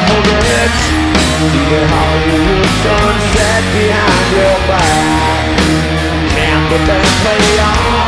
Hold it. See the Hollywood sunset behind your back. Candle that play on.